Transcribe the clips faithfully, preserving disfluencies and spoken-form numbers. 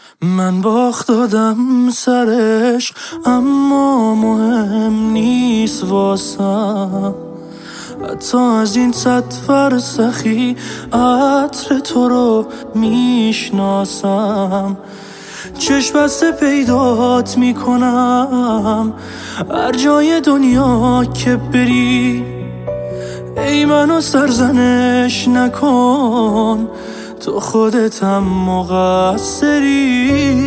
من باخت دادم سرش، اما مهم نیست واسم. حتی از این صد فرسخی عطر تو رو میشناسم. چشم بسته پیدات میکنم هر جای دنیا که بری. ای منو سرزنش نکن، تو خودت هم مقصری.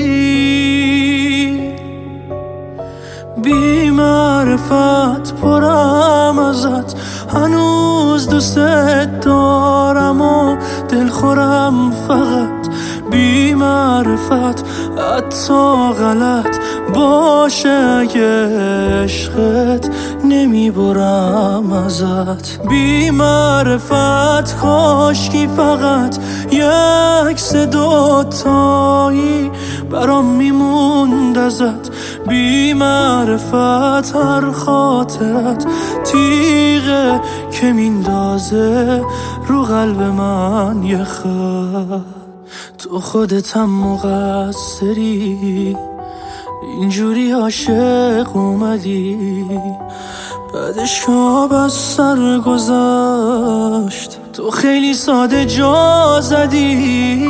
بی معرفت پرم ازت، هنوز دوستت دارم و دلخورم فقط. بی معرفت حتی غلط باشه اگه عشقت نمیبرم ازت. بی معرفت کاشکی فقط یک سه دوتایی برام میموند ازت. بی معرفت هر خاطرت تیغه که میندازه رو قلب من یه خط. تو خودت هم مقصری، اینجوری عاشق اومدی بعدش که از سر گذشت. تو خیلی ساده جا زدی.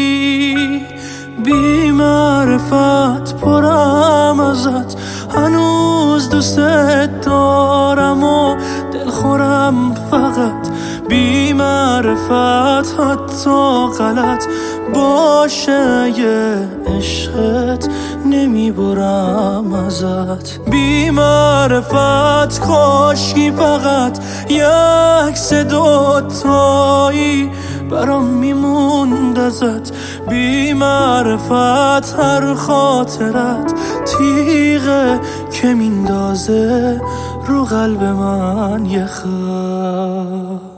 بی معرفت پرم ازت، هنوز دوستت دارم و دلخورم فقط. بی معرفت حتی غلط باشه اگه عشقت نمیبرم ازت. بی معرفت کاشکی فقط یک سه دوتایی برام میموند ازت. بی معرفت هر خاطرت تیغه که میندازه رو قلب من یه خط.